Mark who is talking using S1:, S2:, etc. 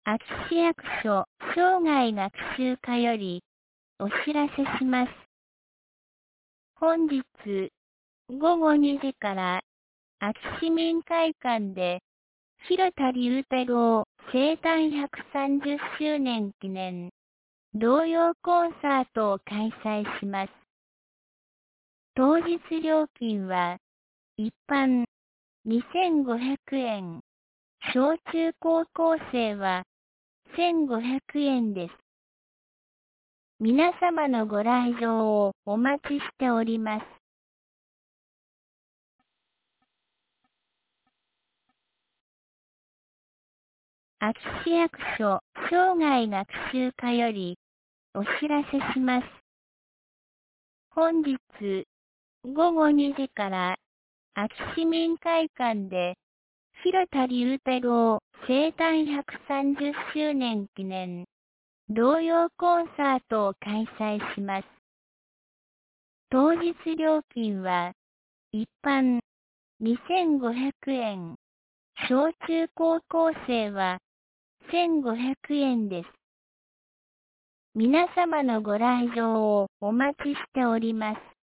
S1: 秋市役所生涯学習課よりお知らせします。本日午後2時から秋市民会館で広田龍太郎生誕130周年記念童謡コンサートを開催します。当日料金は一般2500円、小中高校生は1500円です。皆様のご来場をお待ちしております。秋市役所生涯学習課よりお知らせします。本日午後2時から秋市民会館で広田龍太郎生誕130周年記念童謡コンサートを開催します。当日料金は一般2500円、小中高校生は1500円です。皆様のご来場をお待ちしております。